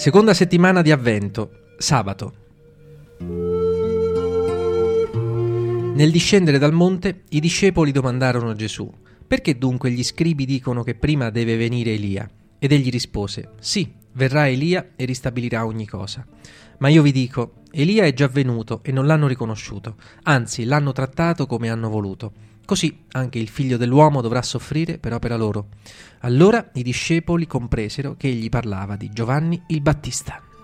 Seconda settimana di Avvento, sabato. Nel discendere dal monte, i discepoli domandarono a Gesù: «Perché dunque gli scribi dicono che prima deve venire Elia?» Ed egli rispose: «Sì, verrà Elia e ristabilirà ogni cosa. Ma io vi dico, Elia è già venuto e non l'hanno riconosciuto, anzi l'hanno trattato come hanno voluto. Così anche il figlio dell'uomo dovrà soffrire per opera loro». Allora i discepoli compresero che egli parlava di Giovanni il Battista.